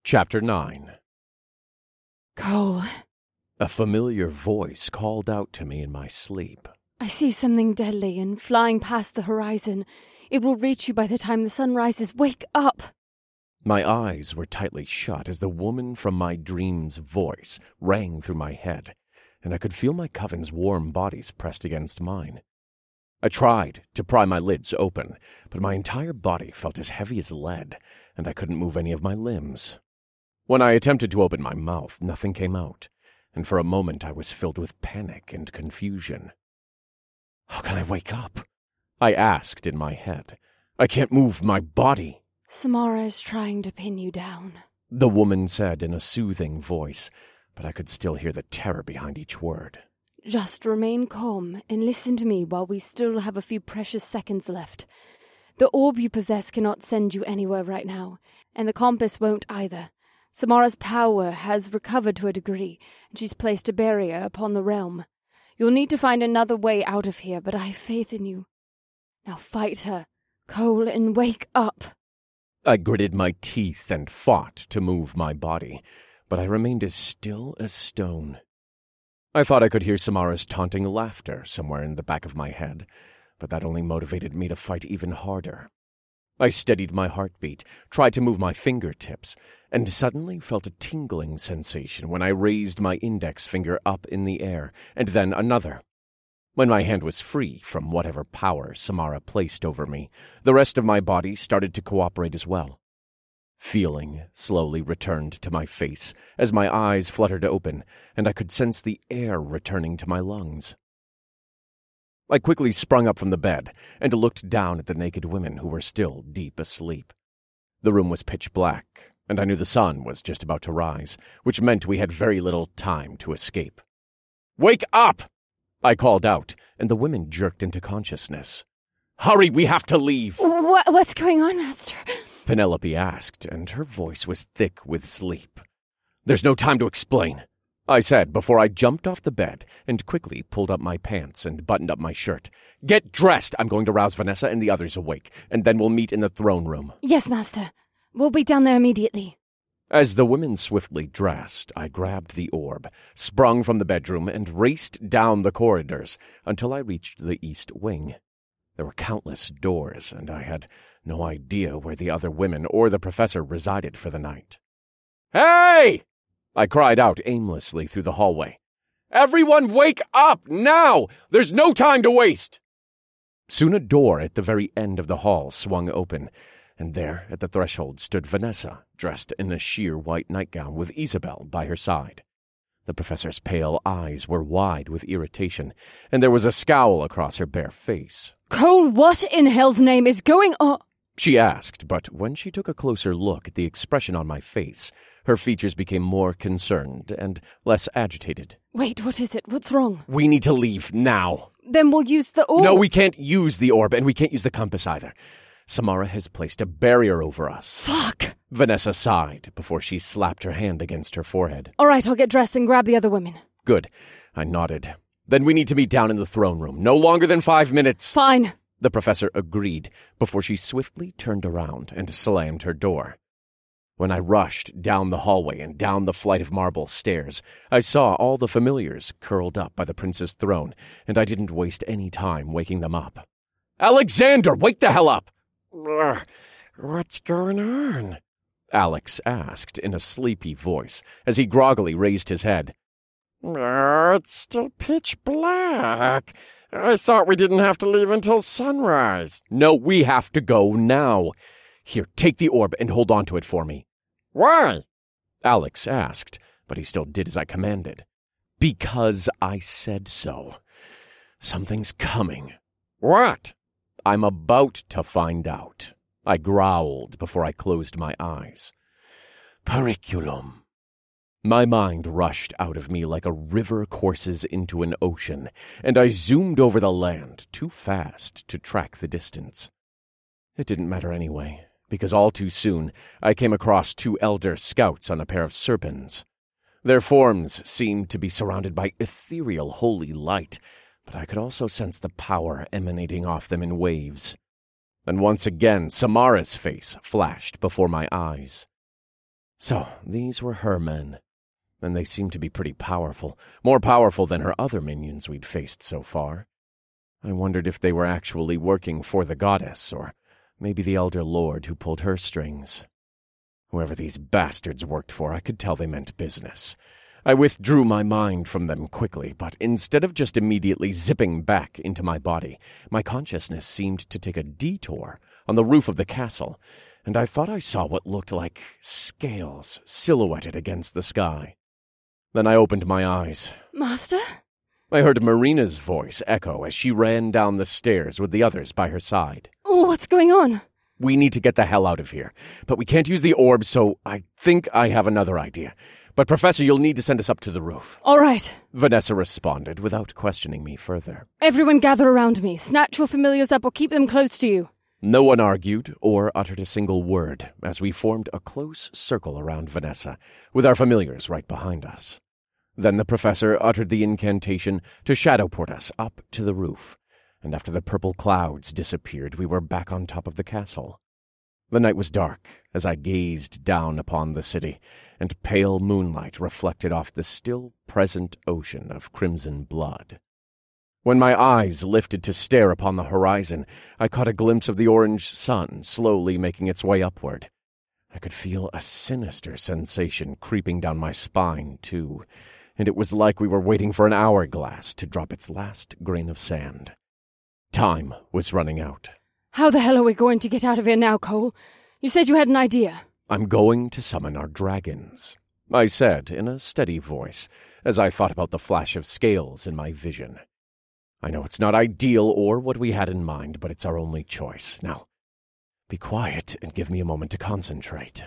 Chapter 9. Cole, A familiar voice called out to me in my sleep. I see something deadly and flying past the horizon. It will reach you by the time the sun rises. Wake up! My eyes were tightly shut as the woman from my dream's voice rang through my head, and I could feel my coven's warm bodies pressed against mine. I tried to pry my lids open, but my entire body felt as heavy as lead, and I couldn't move any of my limbs. When I attempted to open my mouth, nothing came out, and for a moment I was filled with panic and confusion. How can I wake up? I asked in my head. I can't move my body. Samara is trying to pin you down, The woman said in a soothing voice, but I could still hear the terror behind each word. Just remain calm and listen to me while we still have a few precious seconds left. The orb you possess cannot send you anywhere right now, and the compass won't either. Samara's power has recovered to a degree, and she's placed a barrier upon the realm. You'll need to find another way out of here, but I have faith in you. Now fight her, Cole, and wake up. I gritted my teeth and fought to move my body, but I remained as still as stone. I thought I could hear Samara's taunting laughter somewhere in the back of my head, but that only motivated me to fight even harder. I steadied my heartbeat, tried to move my fingertips, and suddenly felt a tingling sensation when I raised my index finger up in the air, and then another. When my hand was free from whatever power Samara placed over me, the rest of my body started to cooperate as well. Feeling slowly returned to my face as my eyes fluttered open, and I could sense the air returning to my lungs. I quickly sprung up from the bed and looked down at the naked women who were still deep asleep. The room was pitch black, and I knew the sun was just about to rise, which meant we had very little time to escape. "Wake up!" I called out, and the women jerked into consciousness. "Hurry, we have to leave!" What's going on, Master? Penelope asked, and her voice was thick with sleep. "There's no time to explain," I said before I jumped off the bed and quickly pulled up my pants and buttoned up my shirt. "Get dressed! I'm going to rouse Vanessa and the others awake, and then we'll meet in the throne room." Yes, Master. We'll be down there immediately. As the women swiftly dressed, I grabbed the orb, sprung from the bedroom, and raced down the corridors until I reached the east wing. There were countless doors, and I had no idea where the other women or the professor resided for the night. "Hey!" I cried out aimlessly through the hallway. "Everyone wake up, now! There's no time to waste!" Soon a door at the very end of the hall swung open, and there at the threshold stood Vanessa, dressed in a sheer white nightgown with Isabel by her side. The professor's pale eyes were wide with irritation, and there was a scowl across her bare face. Cole, what in hell's name is going on? She asked, but when she took a closer look at the expression on my face, her features became more concerned and less agitated. Wait, what is it? What's wrong? "We need to leave now." Then we'll use the orb. "No, we can't use the orb, and we can't use the compass either. Samara has placed a barrier over us." Fuck! Vanessa sighed before she slapped her hand against her forehead. All right, I'll get dressed and grab the other women. "Good." I nodded. "Then we need to meet down in the throne room. No longer than 5 minutes." Fine. The professor agreed before she swiftly turned around and slammed her door. When I rushed down the hallway and down the flight of marble stairs, I saw all the familiars curled up by the prince's throne, and I didn't waste any time waking them up. "Alexander, wake the hell up!" "What's going on?" Alex asked in a sleepy voice as he groggily raised his head. "It's still pitch black. I thought we didn't have to leave until sunrise." "No, we have to go now. Here, take the orb and hold on to it for me." "Why?" Alex asked, but he still did as I commanded. "Because I said so. Something's coming." "What?" "I'm about to find out," I growled before I closed my eyes. "Periculum." My mind rushed out of me like a river courses into an ocean, and I zoomed over the land too fast to track the distance. It didn't matter anyway, because all too soon I came across 2 elder scouts on a pair of serpents. Their forms seemed to be surrounded by ethereal holy light, but I could also sense the power emanating off them in waves. And once again, Samara's face flashed before my eyes. So these were her men, and they seemed to be pretty powerful, more powerful than her other minions we'd faced so far. I wondered if they were actually working for the goddess, or maybe the Elder Lord who pulled her strings. Whoever these bastards worked for, I could tell they meant business. I withdrew my mind from them quickly, but instead of just immediately zipping back into my body, my consciousness seemed to take a detour on the roof of the castle, and I thought I saw what looked like scales silhouetted against the sky. Then I opened my eyes. Master? I heard Marina's voice echo as she ran down the stairs with the others by her side. Oh, what's going on? We need to get the hell out of here, but we can't use the orb, so I think I have another idea. But, Professor, you'll need to send us up to the roof. All right. Vanessa responded without questioning me further. Everyone gather around me. Snatch your familiars up or keep them close to you. No one argued or uttered a single word as we formed a close circle around Vanessa, with our familiars right behind us. Then the professor uttered the incantation to shadowport us up to the roof, and after the purple clouds disappeared, we were back on top of the castle. The night was dark as I gazed down upon the city, and pale moonlight reflected off the still present ocean of crimson blood. When my eyes lifted to stare upon the horizon, I caught a glimpse of the orange sun slowly making its way upward. I could feel a sinister sensation creeping down my spine, too, and it was like we were waiting for an hourglass to drop its last grain of sand. Time was running out. How the hell are we going to get out of here now, Cole? You said you had an idea. I'm going to summon our dragons, I said in a steady voice, as I thought about the flash of scales in my vision. I know it's not ideal or what we had in mind, but it's our only choice. Now, be quiet and give me a moment to concentrate.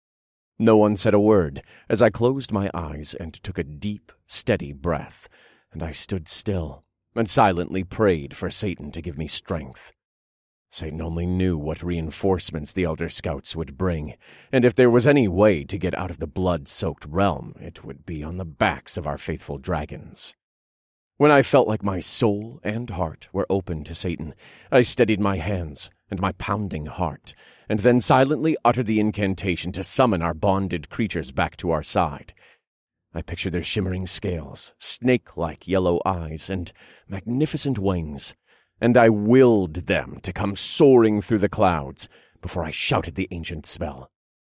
No one said a word as I closed my eyes and took a deep, steady breath, and I stood still and silently prayed for Satan to give me strength. Satan only knew what reinforcements the Elder Scouts would bring, and if there was any way to get out of the blood-soaked realm, it would be on the backs of our faithful dragons. When I felt like my soul and heart were open to Satan, I steadied my hands and my pounding heart, and then silently uttered the incantation to summon our bonded creatures back to our side. I pictured their shimmering scales, snake-like yellow eyes, and magnificent wings, and I willed them to come soaring through the clouds before I shouted the ancient spell.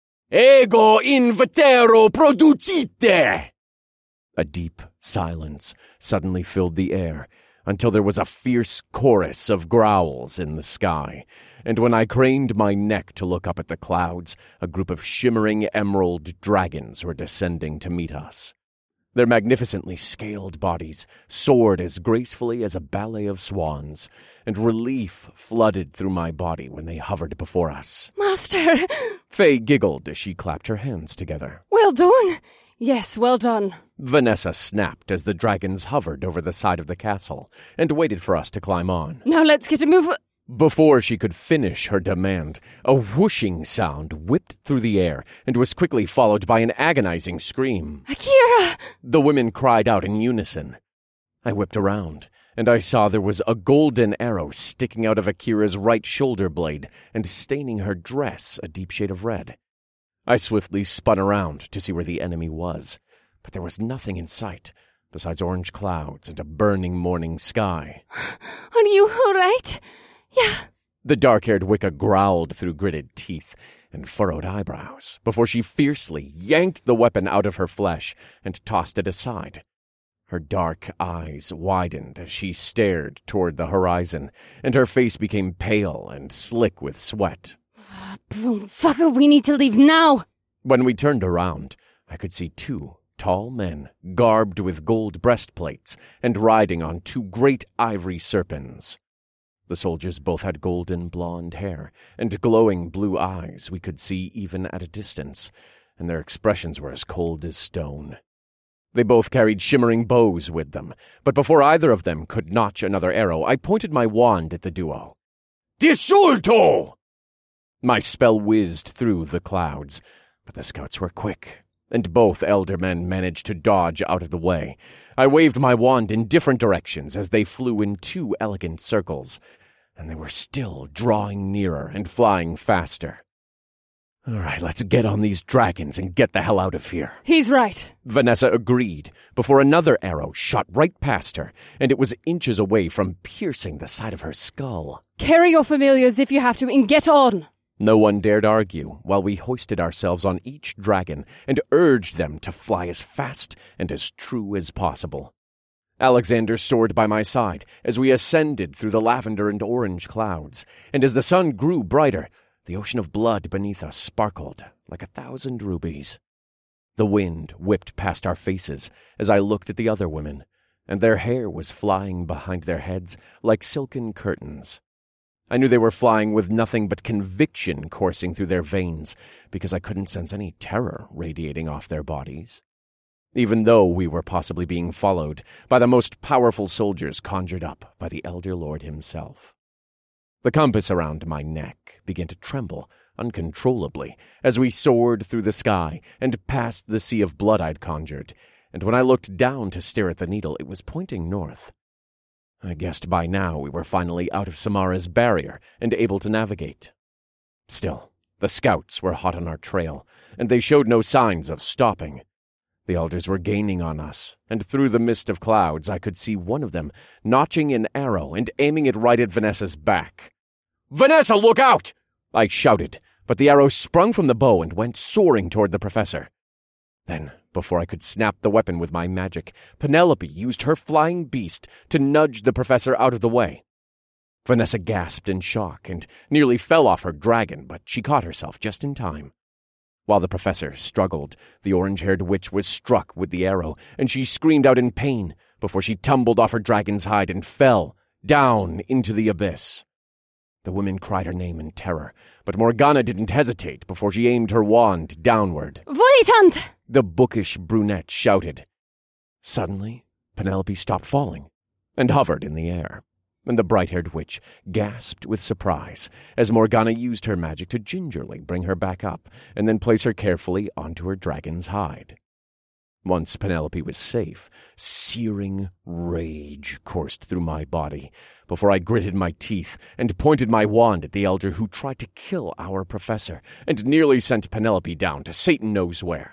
Ego invitero producite! A deep silence suddenly filled the air, until there was a fierce chorus of growls in the sky, and when I craned my neck to look up at the clouds, a group of shimmering emerald dragons were descending to meet us. Their magnificently scaled bodies soared as gracefully as a ballet of swans, and relief flooded through my body when they hovered before us. Master! Faye giggled as she clapped her hands together. Well done! Yes, well done. Vanessa snapped as the dragons hovered over the side of the castle and waited for us to climb on. Now let's get a move. Before she could finish her demand, a whooshing sound whipped through the air and was quickly followed by an agonizing scream. Akira! The women cried out in unison. I whipped around, and I saw there was a golden arrow sticking out of Akira's right shoulder blade and staining her dress a deep shade of red. I swiftly spun around to see where the enemy was, but there was nothing in sight besides orange clouds and a burning morning sky. Are you all right? Yeah. The dark-haired Wicca growled through gritted teeth and furrowed eyebrows before she fiercely yanked the weapon out of her flesh and tossed it aside. Her dark eyes widened as she stared toward the horizon, and her face became pale and slick with sweat. Fucker, we need to leave now! When we turned around, I could see two tall men, garbed with gold breastplates and riding on two great ivory serpents. The soldiers both had golden blonde hair and glowing blue eyes we could see even at a distance, and their expressions were as cold as stone. They both carried shimmering bows with them, but before either of them could notch another arrow, I pointed my wand at the duo. Disulto! My spell whizzed through the clouds, but the scouts were quick, and both elder men managed to dodge out of the way. I waved my wand in different directions as they flew in two elegant circles, and they were still drawing nearer and flying faster. All right, let's get on these dragons and get the hell out of here. He's right. Vanessa agreed, before another arrow shot right past her, and it was inches away from piercing the side of her skull. Carry your familiars if you have to, and get on. No one dared argue while we hoisted ourselves on each dragon and urged them to fly as fast and as true as possible. Alexander soared by my side as we ascended through the lavender and orange clouds, and as the sun grew brighter, the ocean of blood beneath us sparkled like 1,000 rubies. The wind whipped past our faces as I looked at the other women, and their hair was flying behind their heads like silken curtains. I knew they were flying with nothing but conviction coursing through their veins, because I couldn't sense any terror radiating off their bodies. Even though we were possibly being followed by the most powerful soldiers conjured up by the Elder Lord himself. The compass around my neck began to tremble uncontrollably as we soared through the sky and past the sea of blood I'd conjured, and when I looked down to stare at the needle, it was pointing north. I guessed by now we were finally out of Samara's barrier and able to navigate. Still, the scouts were hot on our trail, and they showed no signs of stopping. The elders were gaining on us, and through the mist of clouds I could see one of them notching an arrow and aiming it right at Vanessa's back. "Vanessa, look out!" I shouted, but the arrow sprung from the bow and went soaring toward the professor. Then, before I could snap the weapon with my magic, Penelope used her flying beast to nudge the professor out of the way. Vanessa gasped in shock and nearly fell off her dragon, but she caught herself just in time. While the professor struggled, the orange-haired witch was struck with the arrow, and she screamed out in pain before she tumbled off her dragon's hide and fell down into the abyss. The women cried her name in terror, but Morgana didn't hesitate before she aimed her wand downward. Volitant! The bookish brunette shouted. Suddenly, Penelope stopped falling and hovered in the air, and the bright-haired witch gasped with surprise as Morgana used her magic to gingerly bring her back up and then place her carefully onto her dragon's hide. Once Penelope was safe, searing rage coursed through my body before I gritted my teeth and pointed my wand at the elder who tried to kill our professor and nearly sent Penelope down to Satan knows where.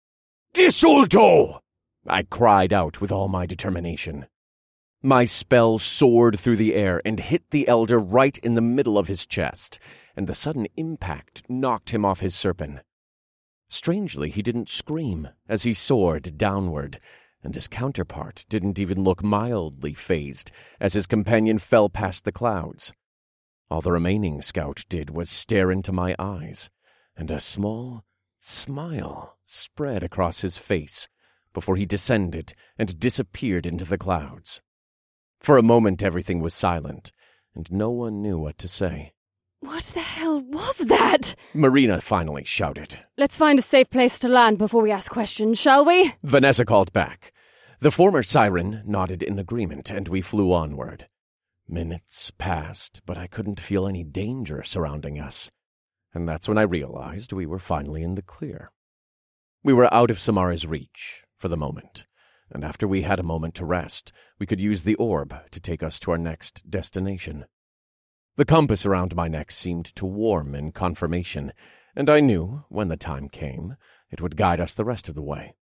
"Disulto!" I cried out with all my determination. My spell soared through the air and hit the elder right in the middle of his chest, and the sudden impact knocked him off his serpent. Strangely, he didn't scream as he soared downward, and his counterpart didn't even look mildly fazed as his companion fell past the clouds. All the remaining scout did was stare into my eyes, and a small smile spread across his face before he descended and disappeared into the clouds. For a moment everything was silent, and no one knew what to say. What the hell was that? Marina finally shouted. Let's find a safe place to land before we ask questions, shall we? Vanessa called back. The former siren nodded in agreement, and we flew onward. Minutes passed, but I couldn't feel any danger surrounding us, and that's when I realized we were finally in the clear. We were out of Samara's reach, for the moment, and after we had a moment to rest, we could use the orb to take us to our next destination. The compass around my neck seemed to warm in confirmation, and I knew, when the time came, it would guide us the rest of the way.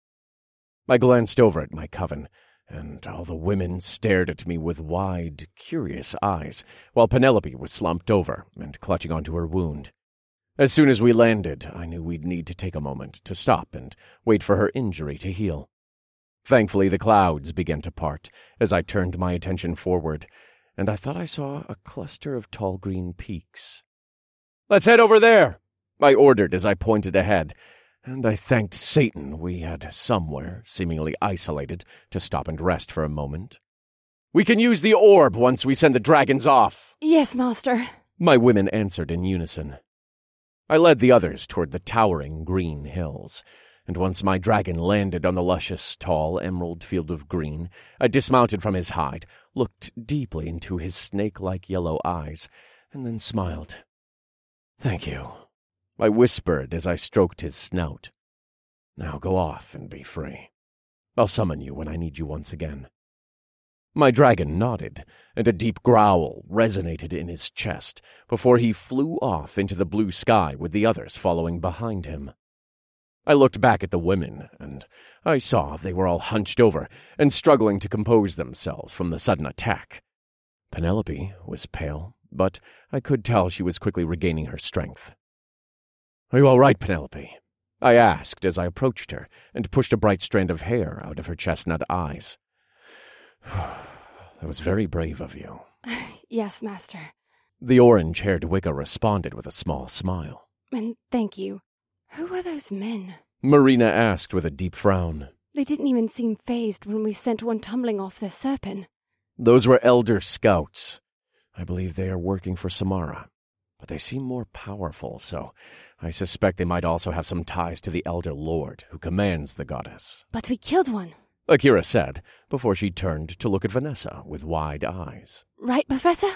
I glanced over at my coven, and all the women stared at me with wide, curious eyes, while Penelope was slumped over and clutching onto her wound. As soon as we landed, I knew we'd need to take a moment to stop and wait for her injury to heal. Thankfully, the clouds began to part as I turned my attention forward, and I thought I saw a cluster of tall green peaks. "Let's head over there," I ordered as I pointed ahead, and I thanked Satan we had somewhere, seemingly isolated, to stop and rest for a moment. "We can use the orb once we send the dragons off." Yes, Master. My women answered in unison. I led the others toward the towering green hills, and once my dragon landed on the luscious, tall emerald field of green, I dismounted from his hide, looked deeply into his snake-like yellow eyes, and then smiled. "Thank you," I whispered as I stroked his snout. "Now go off and be free. I'll summon you when I need you once again." My dragon nodded, and a deep growl resonated in his chest before he flew off into the blue sky with the others following behind him. I looked back at the women, and I saw they were all hunched over and struggling to compose themselves from the sudden attack. Penelope was pale, but I could tell she was quickly regaining her strength. "Are you all right, Penelope?" I asked as I approached her and pushed a bright strand of hair out of her chestnut eyes. "That was very brave of you." Yes, Master. The orange-haired Wicca responded with a small smile. And thank you. Who are those men? Marina asked with a deep frown. They didn't even seem fazed when we sent one tumbling off their serpent. Those were Elder Scouts. I believe they are working for Samara. But they seem more powerful, so I suspect they might also have some ties to the Elder Lord who commands the goddess. But we killed one. Akira said, before she turned to look at Vanessa with wide eyes. Right, Professor?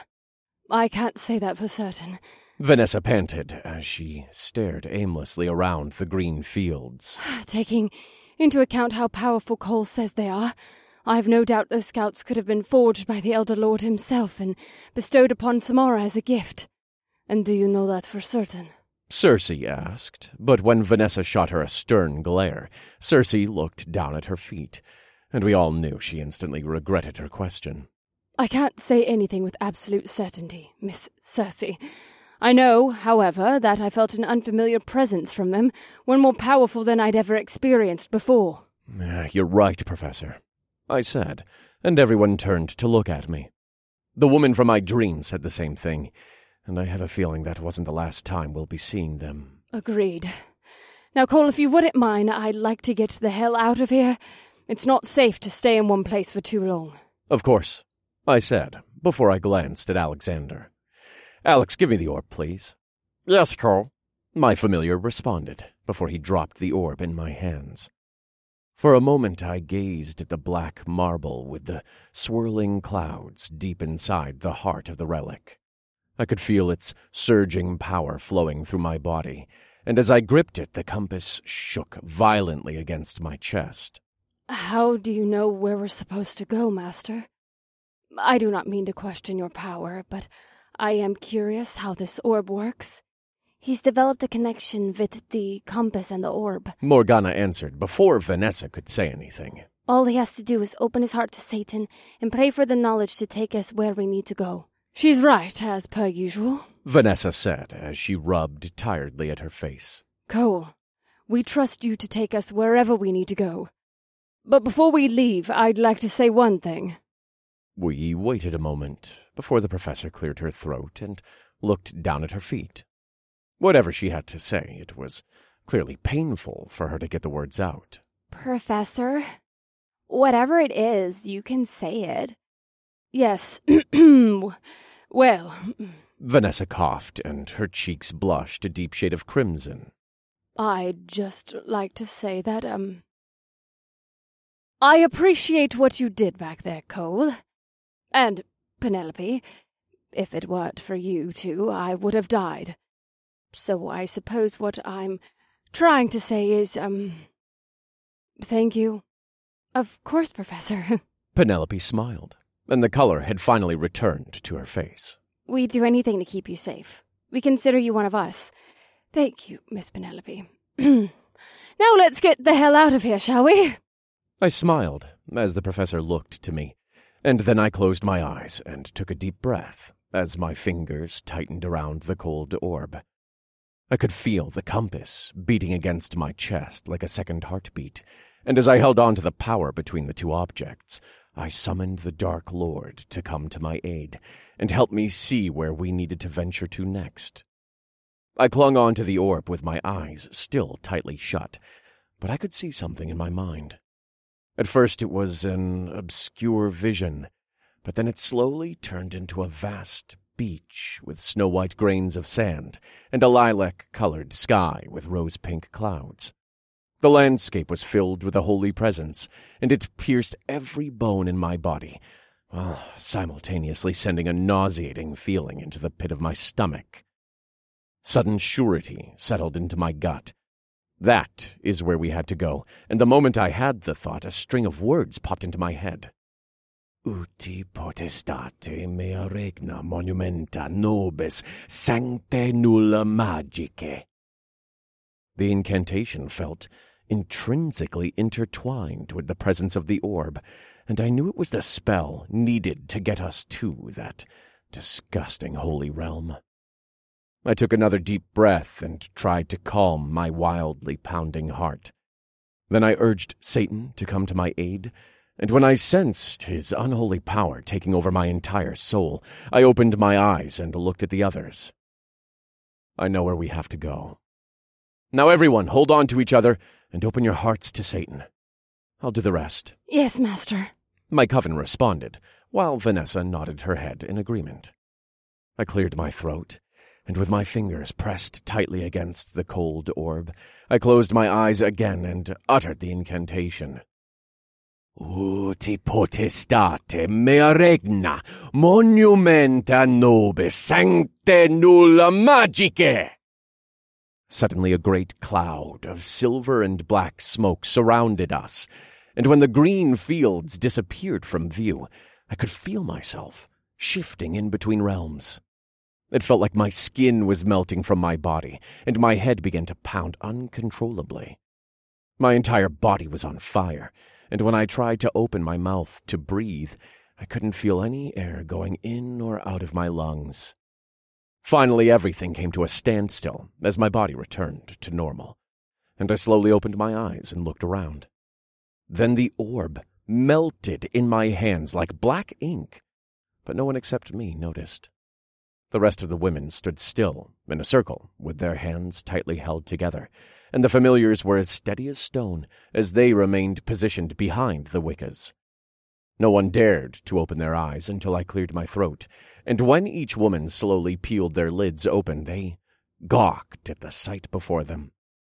I can't say that for certain. Vanessa panted as she stared aimlessly around the green fields. Taking into account how powerful Cole says they are, I've no doubt those scouts could have been forged by the Elder Lord himself and bestowed upon Samara as a gift. And do you know that for certain? Cersei asked, but when Vanessa shot her a stern glare, Cersei looked down at her feet, and we all knew she instantly regretted her question. I can't say anything with absolute certainty, Miss Cersei. I know, however, that I felt an unfamiliar presence from them, one more powerful than I'd ever experienced before. You're right, Professor, I said, and everyone turned to look at me. The woman from my dream said the same thing, and I have a feeling that wasn't the last time we'll be seeing them. Agreed. Now, Cole, if you wouldn't mind, I'd like to get the hell out of here. It's not safe to stay in one place for too long. Of course, I said, before I glanced at Alexander. Alex, give me the orb, please. Yes, Cole, my familiar responded, before he dropped the orb in my hands. For a moment I gazed at the black marble with the swirling clouds deep inside the heart of the relic. I could feel its surging power flowing through my body, and as I gripped it, the compass shook violently against my chest. How do you know where we're supposed to go, Master? I do not mean to question your power, but I am curious how this orb works. He's developed a connection with the compass and the orb, Morgana answered before Vanessa could say anything. All he has to do is open his heart to Satan and pray for the knowledge to take us where we need to go. She's right, as per usual, Vanessa said as she rubbed tiredly at her face. Cole, we trust you to take us wherever we need to go. But before we leave, I'd like to say one thing. We waited a moment before the professor cleared her throat and looked down at her feet. Whatever she had to say, it was clearly painful for her to get the words out. Professor, whatever it is, you can say it. Yes. Well. Vanessa coughed, and her cheeks blushed a deep shade of crimson. I'd just like to say that, I appreciate what you did back there, Cole. And, Penelope, if it weren't for you two, I would have died. So I suppose what I'm trying to say is, thank you. Of course, Professor. Penelope smiled, and the color had finally returned to her face. We'd do anything to keep you safe. We consider you one of us. Thank you, Miss Penelope. Now let's get the hell out of here, shall we? I smiled as the professor looked to me, and then I closed my eyes and took a deep breath as my fingers tightened around the cold orb. I could feel the compass beating against my chest like a second heartbeat, and as I held on to the power between the two objects, I summoned the Dark Lord to come to my aid and help me see where we needed to venture to next. I clung on to the orb with my eyes still tightly shut, but I could see something in my mind. At first it was an obscure vision, but then it slowly turned into a vast beach with snow-white grains of sand and a lilac-colored sky with rose-pink clouds. The landscape was filled with a holy presence, and it pierced every bone in my body, while simultaneously sending a nauseating feeling into the pit of my stomach. Sudden surety settled into my gut. That is where we had to go, and the moment I had the thought, a string of words popped into my head. Uti potestate mea regna monumenta nobis sancte nulla magice. The incantation felt intrinsically intertwined with the presence of the orb, and I knew it was the spell needed to get us to that disgusting holy realm. I took another deep breath and tried to calm my wildly pounding heart. Then I urged Satan to come to my aid, and when I sensed his unholy power taking over my entire soul, I opened my eyes and looked at the others. I know where we have to go. Now everyone, hold on to each other and open your hearts to Satan. I'll do the rest. Yes, Master. My coven responded, while Vanessa nodded her head in agreement. I cleared my throat, and with my fingers pressed tightly against the cold orb, I closed my eyes again and uttered the incantation. Uti potestate mea regna monumenta nobis sancte nulla magice. Suddenly a great cloud of silver and black smoke surrounded us, and when the green fields disappeared from view, I could feel myself shifting in between realms. It felt like my skin was melting from my body, and my head began to pound uncontrollably. My entire body was on fire, and when I tried to open my mouth to breathe, I couldn't feel any air going in or out of my lungs. Finally, everything came to a standstill as my body returned to normal, and I slowly opened my eyes and looked around. Then the orb melted in my hands like black ink, but no one except me noticed. The rest of the women stood still, in a circle, with their hands tightly held together, and the familiars were as steady as stone as they remained positioned behind the Wiccas. No one dared to open their eyes until I cleared my throat, and when each woman slowly peeled their lids open, they gawked at the sight before them.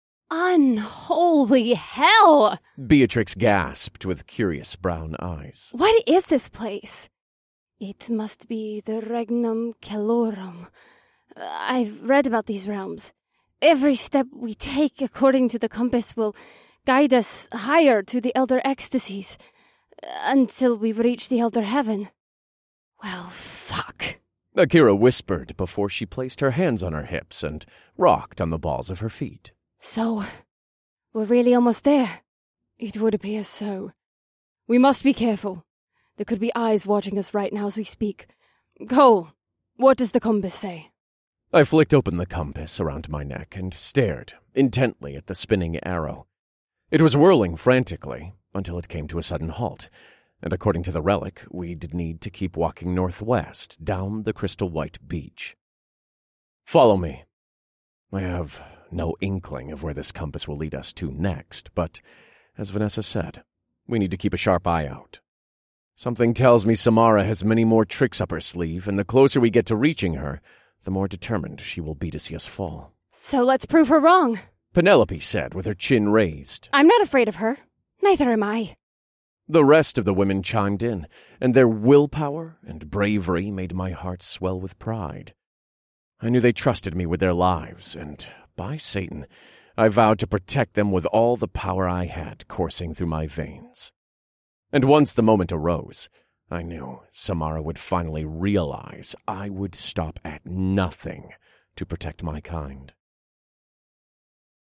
Unholy hell! Beatrix gasped with curious brown eyes. What is this place? It must be the Regnum Calorum. I've read about these realms. Every step we take according to the compass will guide us higher to the Elder Ecstasies, until we reach the Elder Heaven. Well, fuck. Akira whispered before she placed her hands on her hips and rocked on the balls of her feet. So, we're really almost there. It would appear so. We must be careful. There could be eyes watching us right now as we speak. Cole, what does the compass say? I flicked open the compass around my neck and stared intently at the spinning arrow. It was whirling frantically until it came to a sudden halt, and according to the relic, we'd need to keep walking northwest down the crystal-white beach. Follow me. I have no inkling of where this compass will lead us to next, but, as Vanessa said, we need to keep a sharp eye out. Something tells me Samara has many more tricks up her sleeve, and the closer we get to reaching her, the more determined she will be to see us fall. So let's prove her wrong, Penelope said with her chin raised. I'm not afraid of her. Neither am I. The rest of the women chimed in, and their willpower and bravery made my heart swell with pride. I knew they trusted me with their lives, and, by Satan, I vowed to protect them with all the power I had coursing through my veins. And once the moment arose, I knew Samara would finally realize I would stop at nothing to protect my kind.